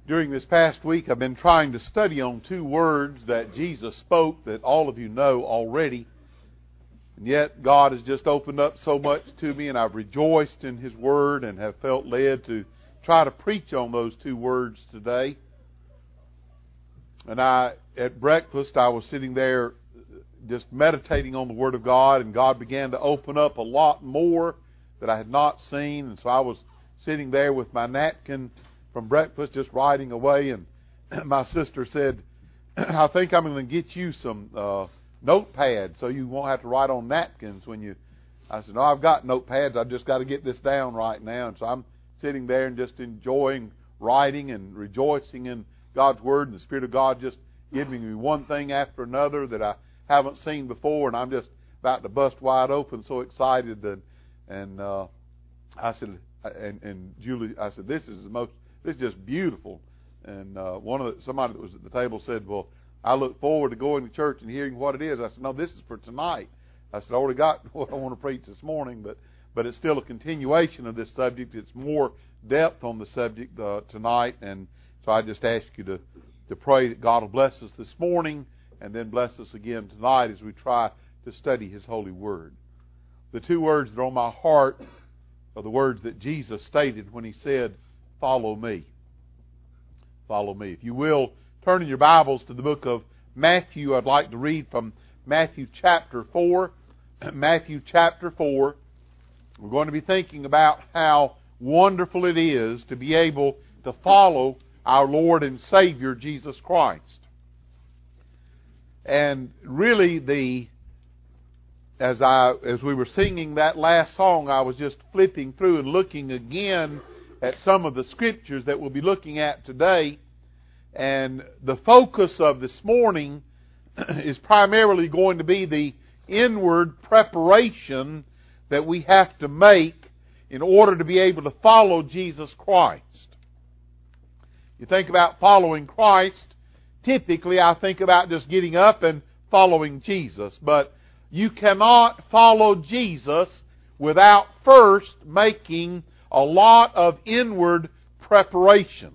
During this past week, I've been trying to study on two words that Jesus spoke that all of you know already. And yet, God has just opened up so much to me, and I've rejoiced in His Word and have felt led to try to preach on those two words today. And at breakfast, I was sitting there just meditating on the Word of God, and God began to open up a lot more that I had not seen. And so I was sitting there with my napkin from breakfast, just writing away, and my sister said, I think I'm going to get you some notepads so you won't have to write on napkins when you... I said, no, I've got notepads. I've just got to get this down right now. And so I'm sitting there and just enjoying writing and rejoicing in God's Word, and the Spirit of God just giving me one thing after another that I haven't seen before, and I'm just about to bust wide open, so excited. And I said, and Julie, I said, this is just beautiful. And somebody that was at the table said, well, I look forward to going to church and hearing what it is. I said, no, this is for tonight. I said, I already got what I want to preach this morning, but it's still a continuation of this subject. It's more depth on the subject tonight, and so I just ask you to pray that God will bless us this morning and then bless us again tonight as we try to study His holy Word. The two words that are on my heart are the words that Jesus stated when He said, follow me. Follow me. If you will, turn in your Bibles to the book of Matthew. I'd like to read from Matthew chapter 4. Matthew chapter 4. We're going to be thinking about how wonderful it is to be able to follow our Lord and Savior Jesus Christ. And really, as we were singing that last song, I was just flipping through and looking again at some of the scriptures that we'll be looking at today. And the focus of this morning is primarily going to be the inward preparation that we have to make in order to be able to follow Jesus Christ. You think about following Christ, typically I think about just getting up and following Jesus. But you cannot follow Jesus without first making a lot of inward preparation.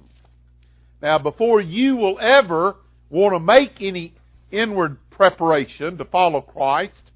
Now, before you will ever want to make any inward preparation to follow Christ,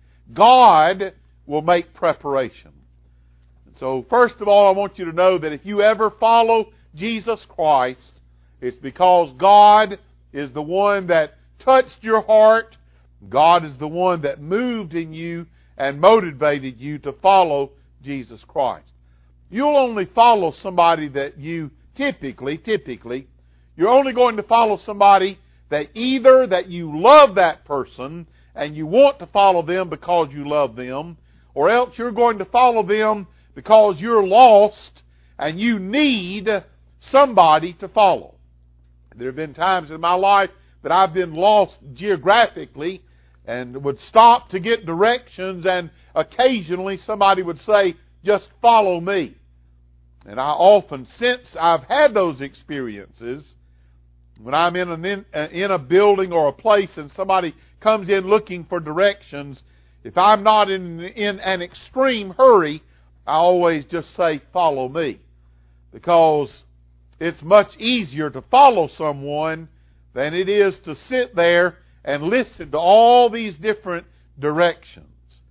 God will make preparation. And so, first of all, I want you to know that if you ever follow Jesus Christ, it's because God is the one that touched your heart. God is the one that moved in you and motivated you to follow Jesus Christ. You'll only follow somebody that you typically, you're only going to follow somebody that either that you love that person and you want to follow them because you love them, or else you're going to follow them because you're lost and you need somebody to follow. There have been times in my life that I've been lost geographically and would stop to get directions, and occasionally somebody would say, just follow me. And I often, since I've had those experiences, when I'm in a building or a place and somebody comes in looking for directions, if I'm not in an extreme hurry, I always just say, follow me. Because it's much easier to follow someone than it is to sit there and listen to all these different directions.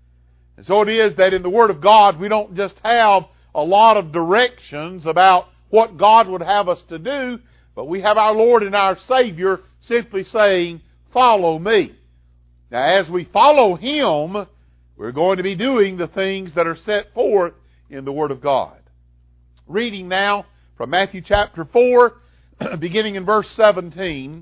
And so it is that in the Word of God, we don't just have a lot of directions about what God would have us to do, but we have our Lord and our Savior simply saying, follow me. Now, as we follow Him, we're going to be doing the things that are set forth in the Word of God. Reading now from Matthew chapter 4, beginning in verse 17,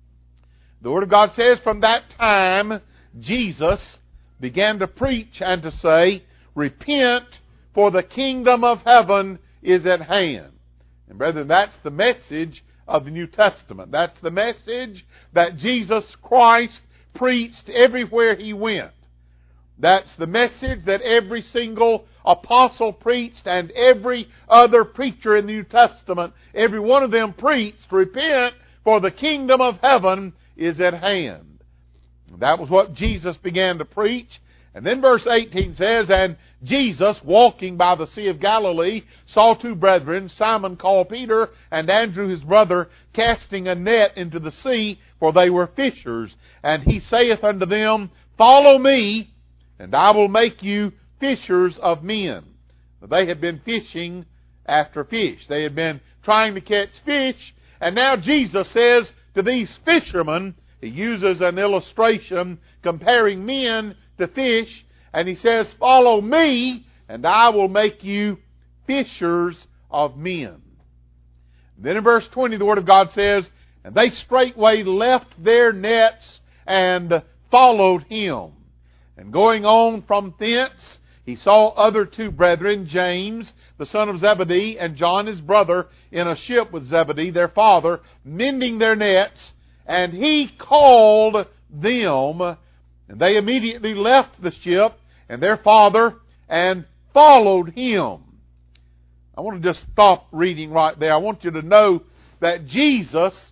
the Word of God says, from that time Jesus began to preach and to say, repent, for the kingdom of heaven is at hand. And brethren, that's the message of the New Testament. That's the message that Jesus Christ preached everywhere He went. That's the message that every single apostle preached, and every other preacher in the New Testament, every one of them preached, repent, for the kingdom of heaven is at hand. That was what Jesus began to preach. And then verse 18 says, And Jesus, walking by the Sea of Galilee, saw two brethren, Simon called Peter, and Andrew his brother, casting a net into the sea, for they were fishers. And he saith unto them, Follow me, and I will make you fishers of men. They had been fishing after fish. They had been trying to catch fish, and now Jesus says to these fishermen, he uses an illustration comparing men to fish, and he says, Follow me, and I will make you fishers of men. Then in verse 20, the Word of God says, And they straightway left their nets and followed him. And going on from thence, he saw other two brethren, James, the son of Zebedee, and John his brother, in a ship with Zebedee, their father, mending their nets. And he called them, and they immediately left the ship and their father and followed him. I want to just stop reading right there. I want you to know that Jesus,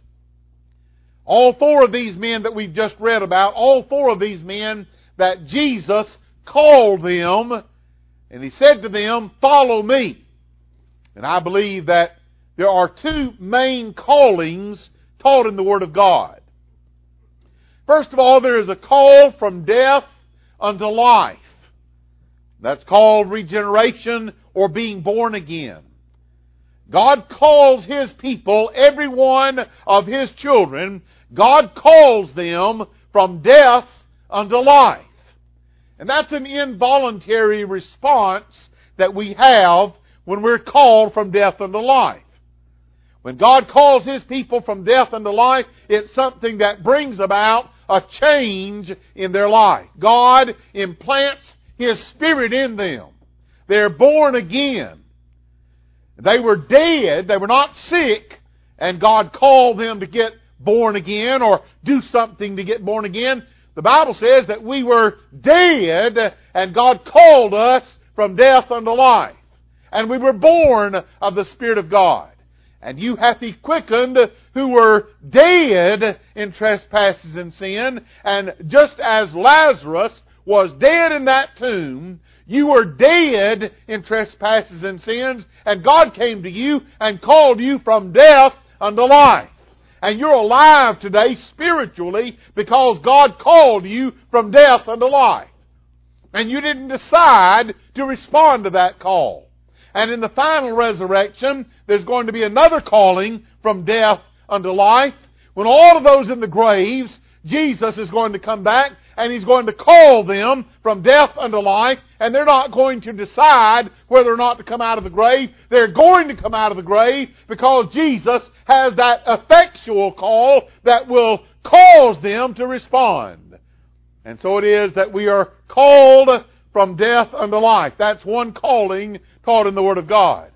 all four of these men that we've just read about, all four of these men that Jesus called them, and he said to them, Follow me. And I believe that there are two main callings taught in the Word of God. First of all, there is a call from death unto life. That's called regeneration or being born again. God calls His people, every one of His children, God calls them from death unto life. And that's an involuntary response that we have when we're called from death unto life. When God calls His people from death unto life, it's something that brings about a change in their life. God implants His Spirit in them. They're born again. They were dead, they were not sick, and God called them to get born again or do something to get born again. The Bible says that we were dead, and God called us from death unto life. And we were born of the Spirit of God. And you hath He quickened who were dead in trespasses and sin. And just as Lazarus was dead in that tomb, you were dead in trespasses and sins, and God came to you and called you from death unto life. And you're alive today spiritually because God called you from death unto life. And you didn't decide to respond to that call. And in the final resurrection, there's going to be another calling from death unto life. When all of those in the graves, Jesus is going to come back and He's going to call them from death unto life, and they're not going to decide whether or not to come out of the grave. They're going to come out of the grave because Jesus has that effectual call that will cause them to respond. And so it is that we are called from death unto life. That's one calling taught in the Word of God.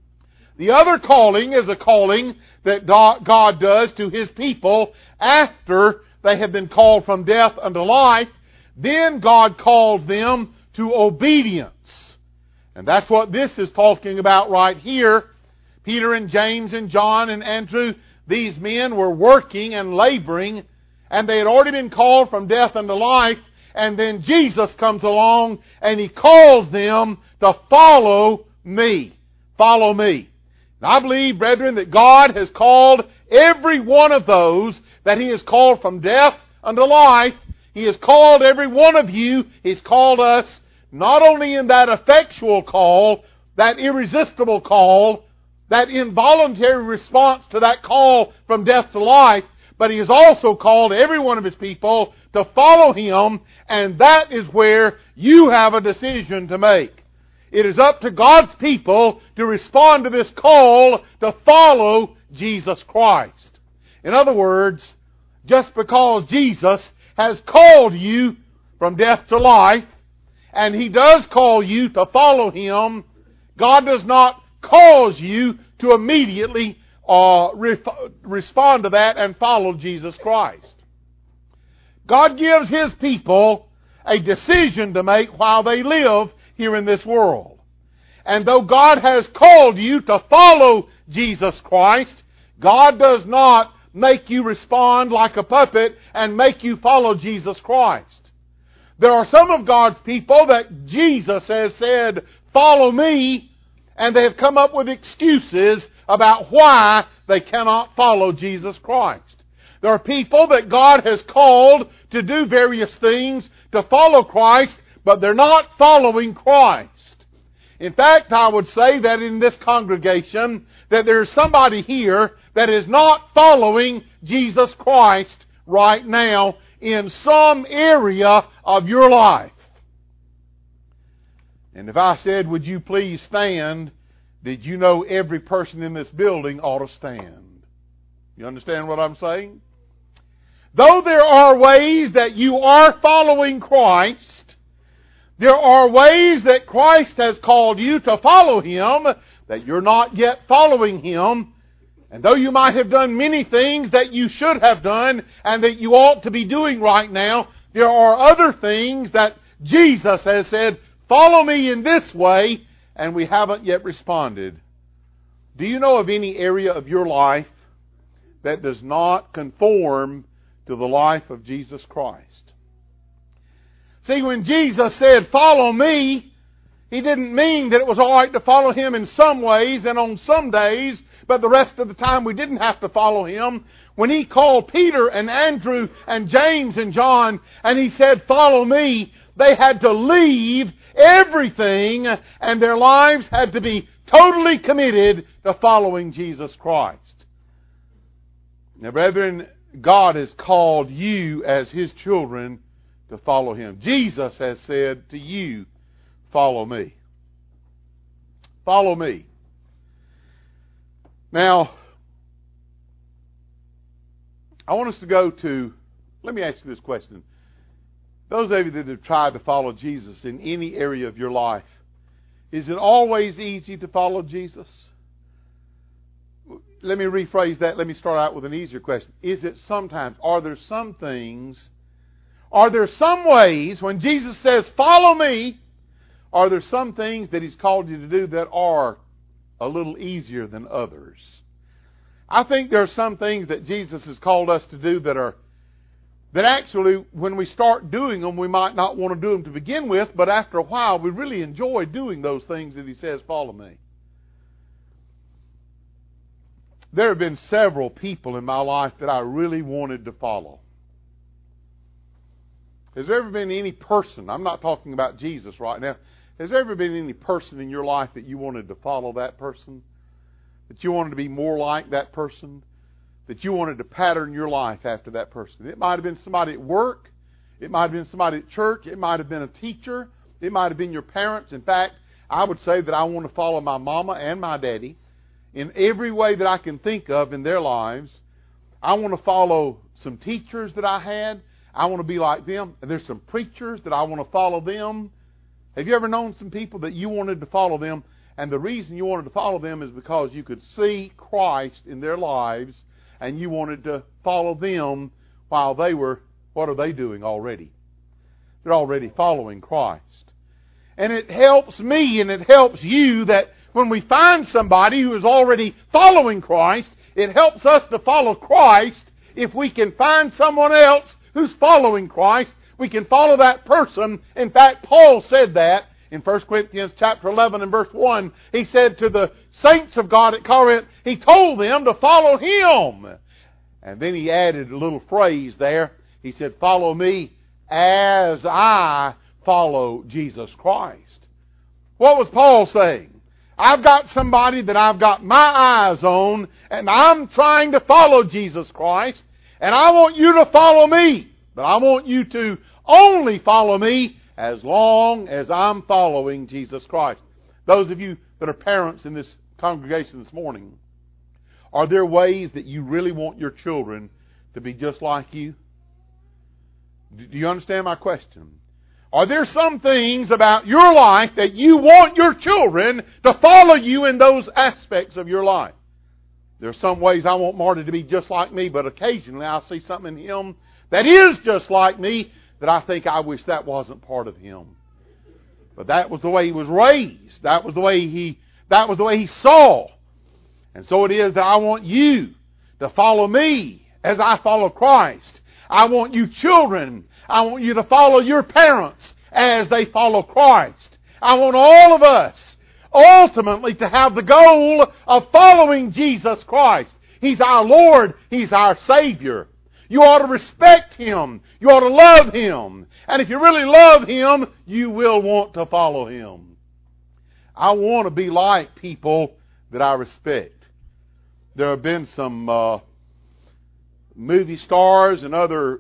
The other calling is a calling that God does to His people after they have been called from death unto life. Then God calls them to obedience. And that's what this is talking about right here. Peter and James and John and Andrew, these men were working and laboring, and they had already been called from death unto life. And then Jesus comes along and He calls them to follow me. Follow me. And I believe, brethren, that God has called every one of those that He has called from death unto life. He has called every one of you. He's called us not only in that effectual call, that irresistible call, that involuntary response to that call from death to life, but He has also called every one of His people to follow Him, and that is where you have a decision to make. It is up to God's people to respond to this call to follow Jesus Christ. In other words, just because Jesus has called you from death to life, and He does call you to follow Him, God does not cause you to immediately respond to that and follow Jesus Christ. God gives His people a decision to make while they live here in this world. And though God has called you to follow Jesus Christ, God does not make you respond like a puppet and make you follow Jesus Christ. There are some of God's people that Jesus has said, follow me, and they have come up with excuses about why they cannot follow Jesus Christ. There are people that God has called to do various things to follow Christ, but they're not following Christ. In fact, I would say that in this congregation, that there's somebody here that is not following Jesus Christ right now in some area of your life. And if I said, would you please stand, did you know every person in this building ought to stand? You understand what I'm saying? Though there are ways that you are following Christ, there are ways that Christ has called you to follow Him that you're not yet following Him. And though you might have done many things that you should have done and that you ought to be doing right now, there are other things that Jesus has said, follow me in this way, and we haven't yet responded. Do you know of any area of your life that does not conform to the life of Jesus Christ? See, when Jesus said, follow me, He didn't mean that it was all right to follow Him in some ways and on some days, but the rest of the time we didn't have to follow Him. When He called Peter and Andrew and James and John and He said, follow me, they had to leave everything and their lives had to be totally committed to following Jesus Christ. Now, brethren, God has called you as His children to follow Him. Jesus has said to you, follow me. Follow me. Now, I want us to go to, let me ask you this question. Those of you that have tried to follow Jesus in any area of your life, is it always easy to follow Jesus? Let me rephrase that. Let me start out with an easier question. Is it sometimes, are there some things, are there some ways when Jesus says, follow me, are there some things that He's called you to do that are a little easier than others? I think there are some things that Jesus has called us to do that actually, when we start doing them, we might not want to do them to begin with, but after a while, we really enjoy doing those things that He says, follow me. There have been several people in my life that I really wanted to follow. Has there ever been any person, I'm not talking about Jesus right now, has there ever been any person in your life that you wanted to follow that person? That you wanted to be more like that person? That you wanted to pattern your life after that person? It might have been somebody at work. It might have been somebody at church. It might have been a teacher. It might have been your parents. In fact, I would say that I want to follow my mama and my daddy in every way that I can think of in their lives. I want to follow some teachers that I had. I want to be like them. And there's some preachers that I want to follow them. Have you ever known some people that you wanted to follow them? And the reason you wanted to follow them is because you could see Christ in their lives and you wanted to follow them while they were, what are they doing already? They're already following Christ. And it helps me and it helps you that when we find somebody who is already following Christ, it helps us to follow Christ. If we can find someone else who's following Christ, we can follow that person. In fact, Paul said that in 1 Corinthians chapter 11 and verse 1. He said to the saints of God at Corinth, he told them to follow Him. And then he added a little phrase there. He said, follow me as I follow Jesus Christ. What was Paul saying? I've got somebody that I've got my eyes on, and I'm trying to follow Jesus Christ, and I want you to follow me. But I want you to only follow me as long as I'm following Jesus Christ. Those of you that are parents in this congregation this morning, are there ways that you really want your children to be just like you? Do you understand my question? Are there some things about your life that you want your children to follow you in those aspects of your life? There are some ways I want Marty to be just like me, but occasionally I'll see something in him that is just like me that I think I wish that wasn't part of him. But that was the way he was raised. That was the way he saw. And so it is that I want you to follow me as I follow Christ. I want you children I want you to follow your parents as they follow Christ. I want all of us ultimately to have the goal of following Jesus Christ. He's our Lord. He's our Savior. You ought to respect Him. You ought to love Him. And if you really love Him, you will want to follow Him. I want to be like people that I respect. There have been some movie stars and other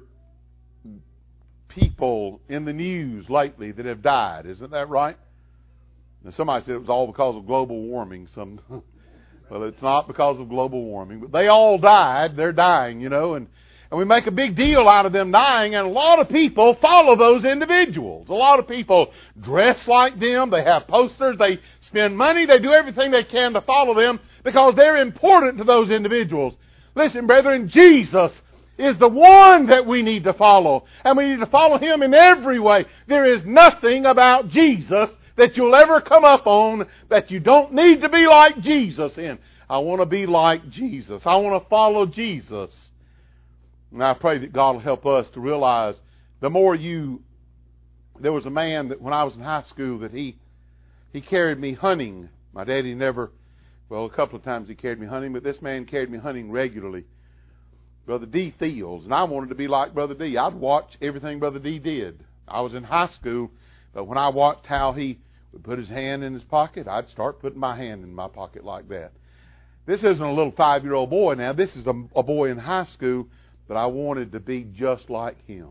people in the news lately that have died. Isn't that right? Now, somebody said it was all because of global warming. Well, it's not because of global warming. But they all died. They're dying, you know. And we make a big deal out of them dying. And a lot of people follow those individuals. A lot of people dress like them. They have posters. They spend money. They do everything they can to follow them because they're important to those individuals. Listen, brethren, Jesus is the one that we need to follow. And we need to follow Him in every way. There is nothing about Jesus that you'll ever come up on that you don't need to be like Jesus in. I want to be like Jesus. I want to follow Jesus. And I pray that God will help us to realize the more there was a man that when I was in high school that he carried me hunting. My daddy never, a couple of times he carried me hunting, but this man carried me hunting regularly. Brother D. Fields. And I wanted to be like Brother D. I'd watch everything Brother D did. I was in high school, but when I watched how he would put his hand in his pocket, I'd start putting my hand in my pocket like that. This isn't a little 5-year-old boy now. This is a boy in high school, but I wanted to be just like him.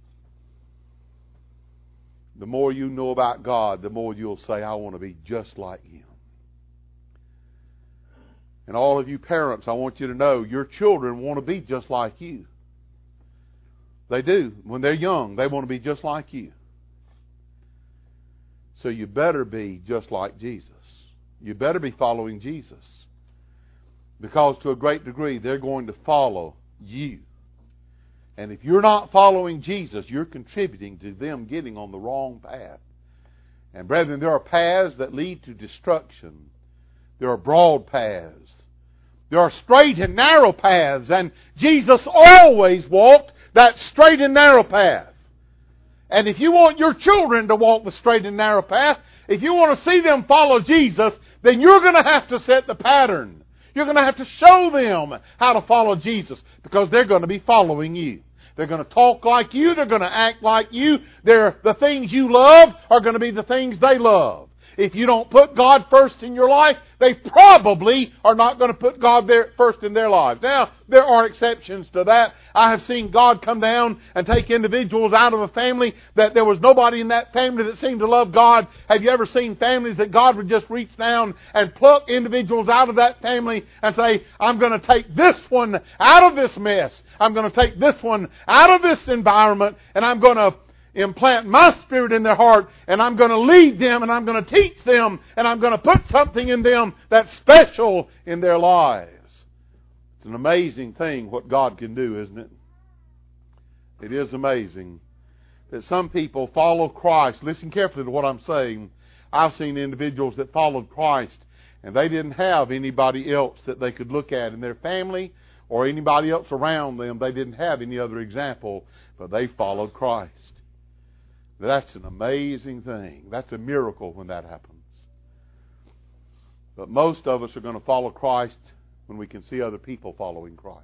The more you know about God, the more you'll say, I want to be just like Him. And all of you parents, I want you to know your children want to be just like you. They do. When they're young, they want to be just like you. So you better be just like Jesus. You better be following Jesus. Because to a great degree, they're going to follow you. And if you're not following Jesus, you're contributing to them getting on the wrong path. And brethren, there are paths that lead to destruction. There are broad paths. There are straight and narrow paths. And Jesus always walked that straight and narrow path. And if you want your children to walk the straight and narrow path, if you want to see them follow Jesus, then you're going to have to set the pattern. You're going to have to show them how to follow Jesus because they're going to be following you. They're going to talk like you. They're going to act like you. The things you love are going to be the things they love. If you don't put God first in your life, they probably are not going to put God there first in their lives. Now, there are exceptions to that. I have seen God come down and take individuals out of a family that there was nobody in that family that seemed to love God. Have you ever seen families that God would just reach down and pluck individuals out of that family and say, I'm going to take this one out of this mess. I'm going to take this one out of this environment and I'm going to implant my Spirit in their heart, and I'm going to lead them, and I'm going to teach them, and I'm going to put something in them that's special in their lives. It's an amazing thing what God can do, isn't it? It is amazing that some people follow Christ. Listen carefully to what I'm saying. I've seen individuals that followed Christ, and they didn't have anybody else that they could look at in their family or anybody else around them. They didn't have any other example, but they followed Christ. That's an amazing thing. That's a miracle when that happens. But most of us are going to follow Christ when we can see other people following Christ.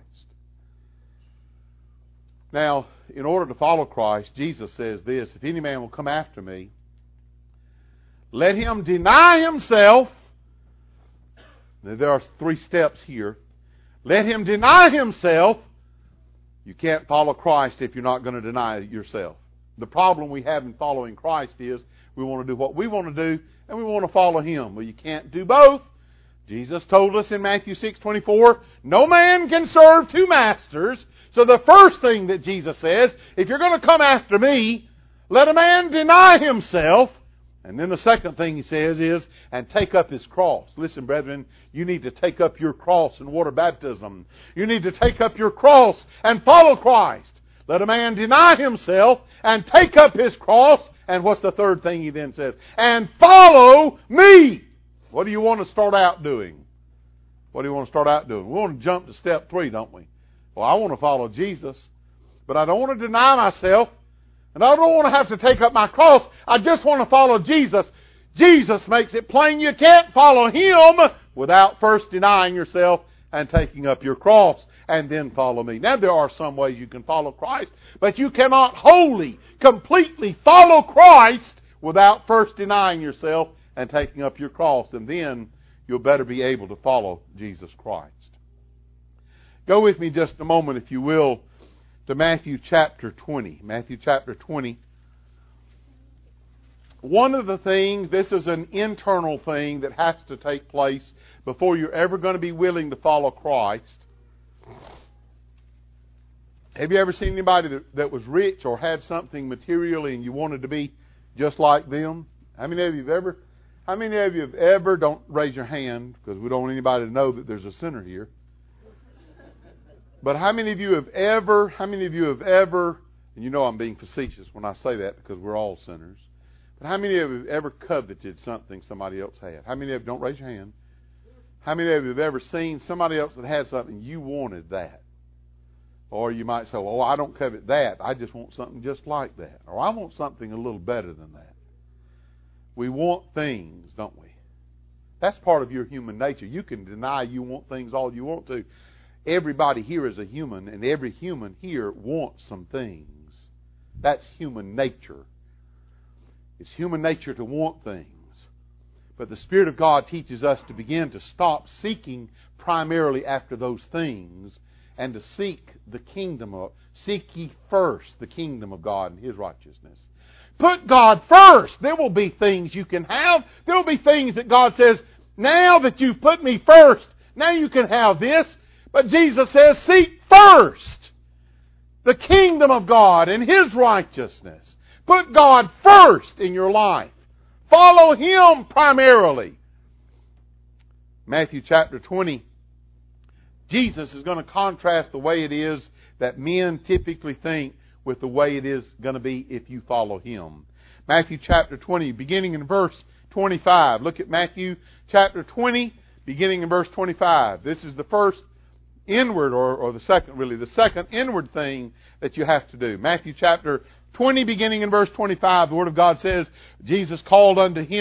Now, in order to follow Christ, Jesus says this, if any man will come after me, let him deny himself. Now, there are 3 steps here. Let him deny himself. You can't follow Christ if you're not going to deny yourself. The problem we have in following Christ is we want to do what we want to do and we want to follow Him. Well, you can't do both. Jesus told us in Matthew 6:24, no man can serve 2 masters. So the first thing that Jesus says, if you're going to come after me, let a man deny himself. And then the second thing He says is, and take up his cross. Listen, brethren, you need to take up your cross in water baptism. You need to take up your cross and follow Christ. Let a man deny himself and take up his cross. And what's the third thing He then says? And follow me. What do you want to start out doing? What do you want to start out doing? We want to jump to step 3, don't we? Well, I want to follow Jesus, but I don't want to deny myself. And I don't want to have to take up my cross. I just want to follow Jesus. Jesus makes it plain you can't follow Him without first denying yourself and taking up your cross and then follow me. Now there are some ways you can follow Christ, but you cannot wholly, completely follow Christ without first denying yourself and taking up your cross. And then you'll better be able to follow Jesus Christ. Go with me just a moment, if you will, to Matthew chapter 20. Matthew chapter 20. One of the things, this is an internal thing that has to take place before you're ever going to be willing to follow Christ. Have you ever seen anybody that was rich or had something materially and you wanted to be just like them? How many of you have ever, don't raise your hand because we don't want anybody to know that there's a sinner here. But how many of you have ever, and you know I'm being facetious when I say that because we're all sinners, but how many of you have ever coveted something somebody else had? How many of you, don't raise your hand, how many of you have ever seen somebody else that had something, you wanted that? Or you might say, well, I don't covet that, I just want something just like that. Or I want something a little better than that. We want things, don't we? That's part of your human nature. You can deny you want things all you want to. Everybody here is a human, and every human here wants some things. That's human nature. It's human nature to want things. But the Spirit of God teaches us to begin to stop seeking primarily after those things and to seek the seek ye first the kingdom of God and His righteousness. Put God first. There will be things you can have. There will be things that God says, now that you've put me first, now you can have this. But Jesus says, seek first the kingdom of God and His righteousness. Put God first in your life. Follow Him primarily. Matthew chapter 20. Jesus is going to contrast the way it is that men typically think with the way it is going to be if you follow Him. Matthew chapter 20, beginning in verse 25. Look at Matthew chapter 20, beginning in verse 25. This is the first inward, or the second inward thing that you have to do. Matthew chapter 20, beginning in verse 25, the Word of God says, Jesus called them unto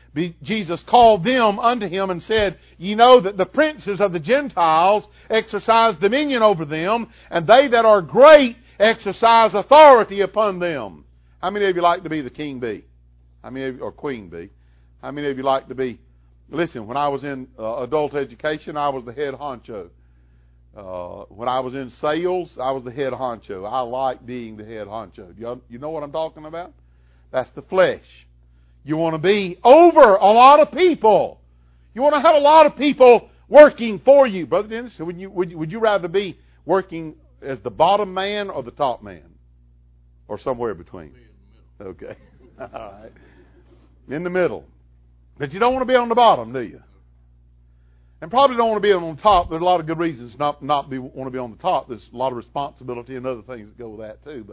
Him and said, Ye know that the princes of the Gentiles exercise dominion over them, and they that are great exercise authority upon them. How many of you like to be the king bee? How many of you, or queen bee? How many of you like to be? Listen, when I was in adult education, I was the head honcho. When I was in sales, I was the head honcho. I like being the head honcho. You know what I'm talking about? That's the flesh. You want to be over a lot of people. You want to have a lot of people working for you. Brother Dennis, would you rather be working as the bottom man or the top man? Or somewhere between? Okay. All right. In the middle. But you don't want to be on the bottom, do you? And probably don't want to be on the top. There's a lot of good reasons not want to be on the top. There's a lot of responsibility and other things that go with that too.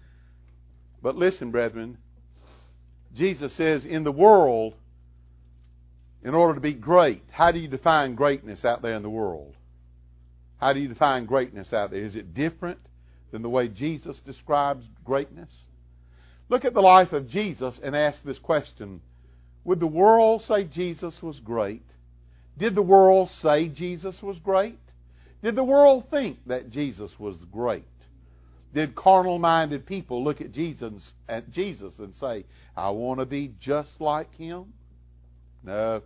But listen, brethren, Jesus says in the world, in order to be great, how do you define greatness out there in the world? How do you define greatness out there? Is it different than the way Jesus describes greatness? Look at the life of Jesus and ask this question. Would the world say Jesus was great? Did the world say Jesus was great? Did the world think that Jesus was great? Did carnal-minded people look at Jesus and say, I want to be just like Him? No.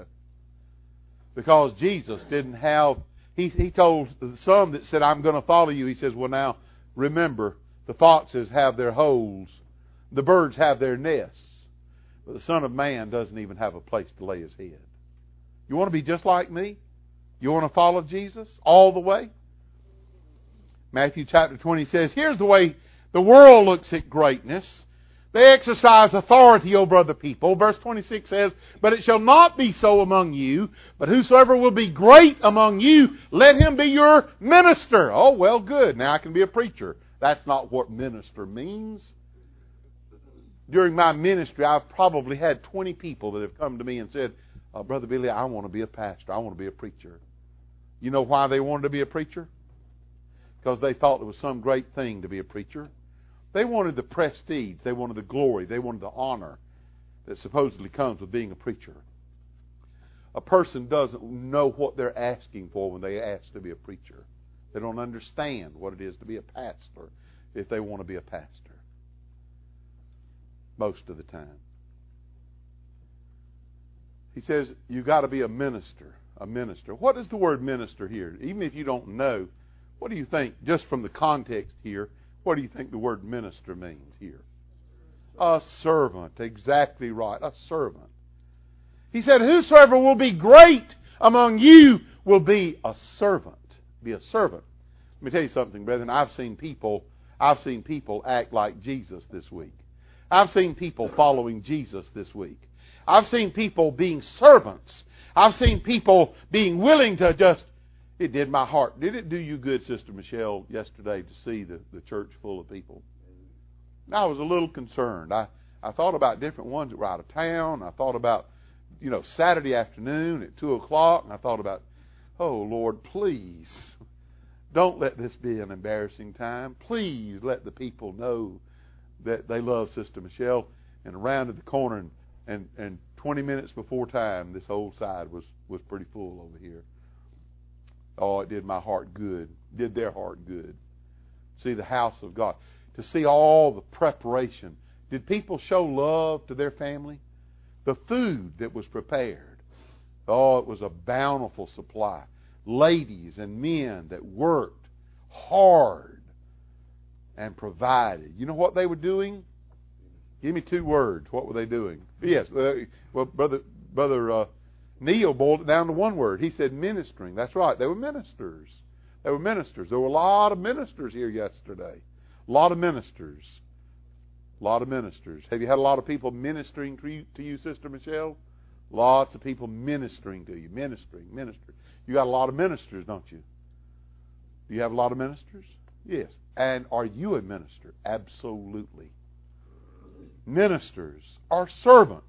Because Jesus didn't have, He told some that said, I'm going to follow you. He says, well now, remember, the foxes have their holes, the birds have their nests, but the Son of Man doesn't even have a place to lay His head. You want to be just like me? You want to follow Jesus all the way? Matthew chapter 20 says, here's the way the world looks at greatness. They exercise authority over other people. Verse 26 says, but it shall not be so among you, but whosoever will be great among you, let him be your minister. Oh, well, good. Now I can be a preacher. That's not what minister means. During my ministry, I've probably had 20 people that have come to me and said, Brother Billy, I want to be a pastor. I want to be a preacher. You know why they wanted to be a preacher? Because they thought it was some great thing to be a preacher. They wanted the prestige. They wanted the glory. They wanted the honor that supposedly comes with being a preacher. A person doesn't know what they're asking for when they ask to be a preacher. They don't understand what it is to be a pastor if they want to be a pastor. Most of the time. He says, you've got to be a minister. A minister. What is the word minister here? Even if you don't know, what do you think, just from the context here, what do you think the word minister means here? A servant. Exactly right. A servant. He said, whosoever will be great among you will be a servant. Be a servant. Let me tell you something, brethren. I've seen people act like Jesus this week. I've seen people following Jesus this week. I've seen people being servants. I've seen people being willing to just... It did my heart. Did it do you good, Sister Michelle, yesterday to see the church full of people? I was a little concerned. I thought about different ones that were out of town. I thought about, Saturday afternoon at 2 o'clock. And I thought about, oh, Lord, please, don't let this be an embarrassing time. Please let the people know that they love Sister Michelle. And around at the corner, and 20 minutes before time, this whole side was pretty full over here. Oh, it did my heart good. Did their heart good. See the house of God. To see all the preparation. Did people show love to their family? The food that was prepared. Oh, it was a bountiful supply. Ladies and men that worked hard and provided. You know what they were doing? Give me 2 words. What were they doing? Yes, well, Brother Neil boiled it down to 1 word. He said ministering. That's right. They were ministers. They were ministers. There were a lot of ministers here yesterday. A lot of ministers. A lot of ministers. Have you had a lot of people ministering to you, Sister Michelle? Lots of people ministering to you. Ministering. You got a lot of ministers, don't you? Do you have a lot of ministers? Yes. And are you a minister? Absolutely. Ministers are servants.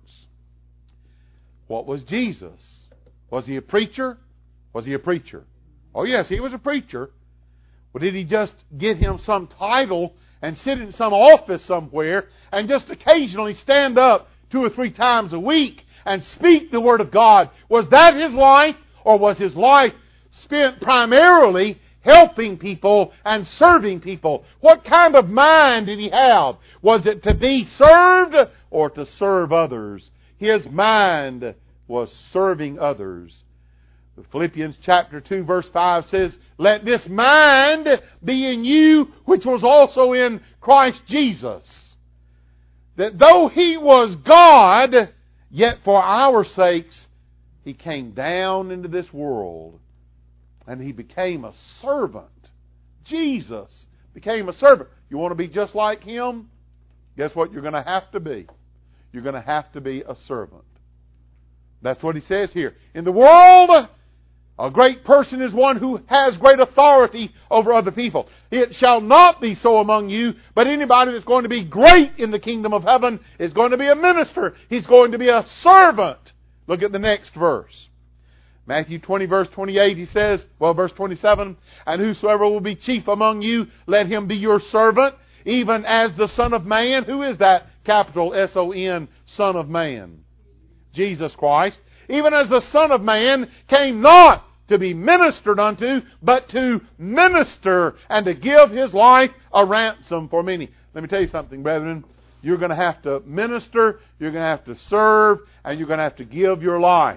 What was Jesus? Was he a preacher? Was he a preacher? Oh yes, he was a preacher. Well, did he just get him some title and sit in some office somewhere and just occasionally stand up 2 or 3 times a week and speak the Word of God? Was that his life? Or was his life spent primarily helping people and serving people? What kind of mind did he have? Was it to be served or to serve others? His mind was serving others. Philippians chapter 2 verse 5 says, let this mind be in you which was also in Christ Jesus. That though he was God, yet for our sakes he came down into this world and he became a servant. Jesus became a servant. You want to be just like him? Guess what you're going to have to be? You're going to have to be a servant. That's what he says here. In the world, a great person is one who has great authority over other people. It shall not be so among you, but anybody that's going to be great in the kingdom of heaven is going to be a minister. He's going to be a servant. Look at the next verse. Matthew 20 verse 28, he says, verse 27, and whosoever will be chief among you, let him be your servant, even as the Son of Man. Who is that? Capital S-O-N, Son of Man. Jesus Christ. Even as the Son of Man came not to be ministered unto, but to minister and to give his life a ransom for many. Let me tell you something, brethren. You're going to have to minister, you're going to have to serve, and you're going to have to give your life.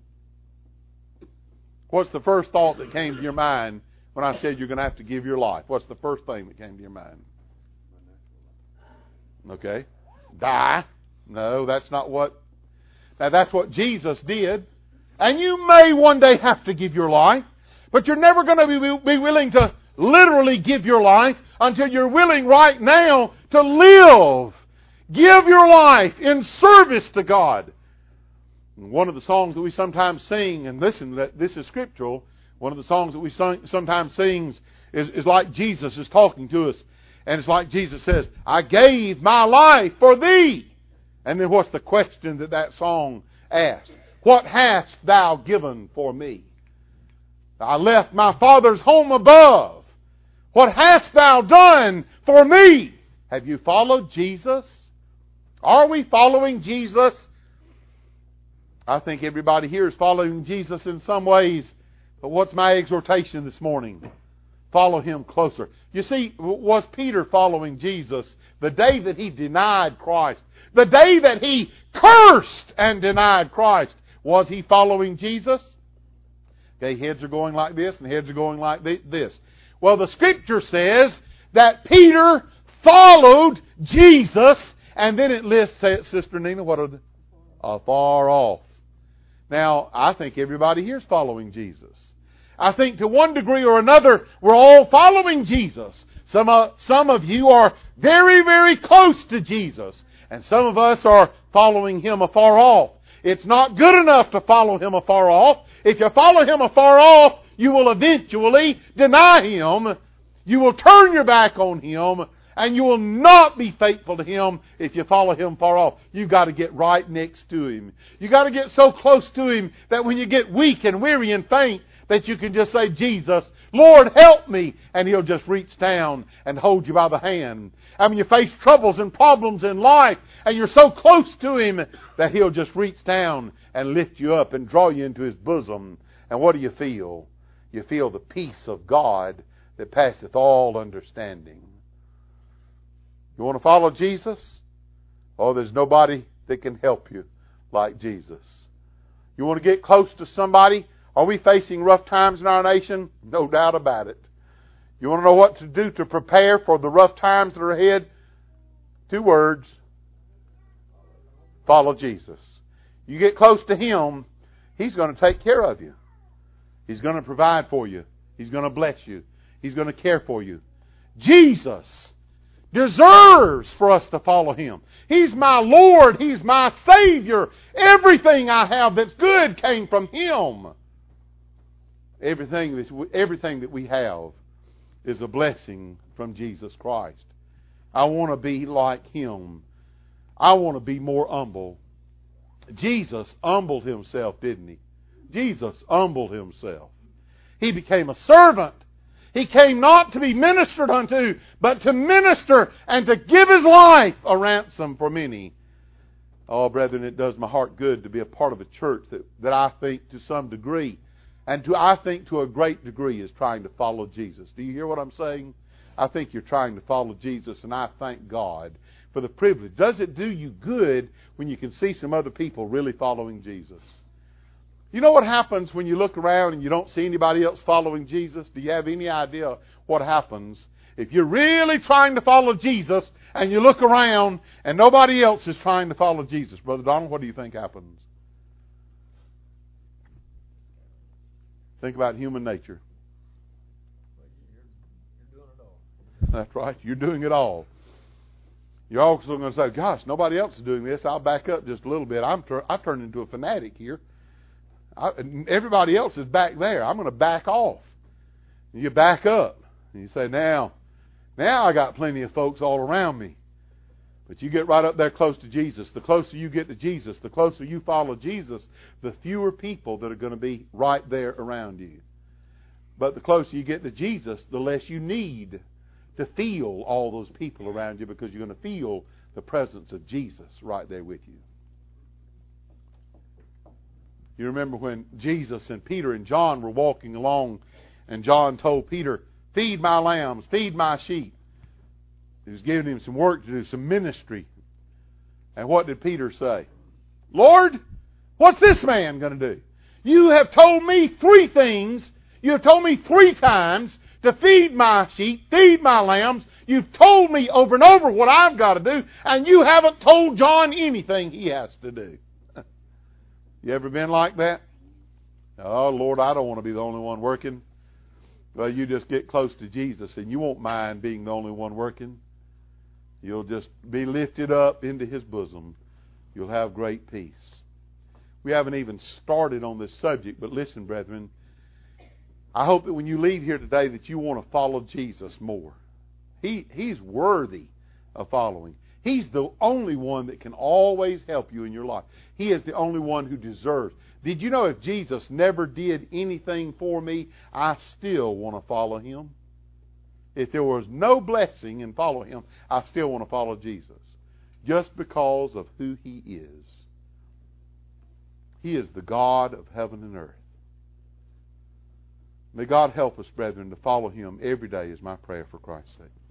What's the first thought that came to your mind when I said you're going to have to give your life? What's the first thing that came to your mind? Okay. Die. No, that's not what... Now that's what Jesus did. And you may one day have to give your life, but you're never going to be willing to literally give your life until you're willing right now to live. Give your life in service to God. One of the songs that we sometimes sing, and listen, that this is scriptural, one of the songs that we sometimes sing is like Jesus is talking to us. And it's like Jesus says, I gave my life for thee. And then what's the question that song asks? What hast thou given for me? I left my Father's home above. What hast thou done for me? Have you followed Jesus? Are we following Jesus? I think everybody here is following Jesus in some ways. But what's my exhortation this morning? Follow Him closer. You see, was Peter following Jesus the day that he denied Christ? The day that he cursed and denied Christ? Was he following Jesus? Okay, heads are going like this and heads are going like this. Well, the Scripture says that Peter followed Jesus, and then it lists, Sister Nina, what are the? Afar off. Now, I think everybody here is following Jesus. I think to one degree or another, we're all following Jesus. Some of you are very, very close to Jesus, and some of us are following Him afar off. It's not good enough to follow Him afar off. If you follow Him afar off, you will eventually deny Him. You will turn your back on Him, and you will not be faithful to Him if you follow Him far off. You've got to get right next to Him. You've got to get so close to Him that when you get weak and weary and faint, that you can just say, Jesus, Lord, help me. And He'll just reach down and hold you by the hand. I mean, you face troubles and problems in life, and you're so close to Him that He'll just reach down and lift you up and draw you into His bosom. And what do you feel? You feel the peace of God that passeth all understanding. You want to follow Jesus? Oh, there's nobody that can help you like Jesus. You want to get close to somebody? Are we facing rough times in our nation? No doubt about it. You want to know what to do to prepare for the rough times that are ahead? 2 words. Follow Jesus. You get close to Him, He's going to take care of you. He's going to provide for you. He's going to bless you. He's going to care for you. Jesus deserves for us to follow Him. He's my Lord. He's my Savior. Everything I have that's good came from Him. Everything that we have is a blessing from Jesus Christ. I want to be like Him. I want to be more humble. Jesus humbled Himself, didn't He? Jesus humbled Himself. He became a servant. He came not to be ministered unto, but to minister and to give His life a ransom for many. Oh, brethren, it does my heart good to be a part of a church that I think to some degree, and I think to a great degree, is trying to follow Jesus. Do you hear what I'm saying? I think you're trying to follow Jesus, and I thank God for the privilege. Does it do you good when you can see some other people really following Jesus? You know what happens when you look around and you don't see anybody else following Jesus? Do you have any idea what happens if you're really trying to follow Jesus and you look around and nobody else is trying to follow Jesus? Brother Donald, what do you think happens? Think about human nature. You're doing it all. That's right. You're doing it all. You're also going to say, gosh, nobody else is doing this. I'll back up just a little bit. I've turned into a fanatic here. Everybody else is back there. I'm going to back off. And you back up. And you say, now I got plenty of folks all around me. But you get right up there close to Jesus. The closer you get to Jesus, the closer you follow Jesus, the fewer people that are going to be right there around you. But the closer you get to Jesus, the less you need to feel all those people around you, because you're going to feel the presence of Jesus right there with you. You remember when Jesus and Peter and John were walking along, and John told Peter, feed my lambs, feed my sheep. He was giving him some work to do, some ministry. And what did Peter say? Lord, what's this man going to do? You have told me 3 things. You have told me 3 times to feed my sheep, feed my lambs. You've told me over and over what I've got to do, and you haven't told John anything he has to do. You ever been like that? Oh, Lord, I don't want to be the only one working. Well, you just get close to Jesus, and you won't mind being the only one working. You'll just be lifted up into His bosom. You'll have great peace. We haven't even started on this subject, but listen, brethren, I hope that when you leave here today that you want to follow Jesus more. He's worthy of following. He's the only one that can always help you in your life. He is the only one who deserves. Did you know if Jesus never did anything for me, I still want to follow Him? If there was no blessing in following Him, I still want to follow Jesus. Just because of who He is. He is the God of heaven and earth. May God help us, brethren, to follow Him every day is my prayer for Christ's sake.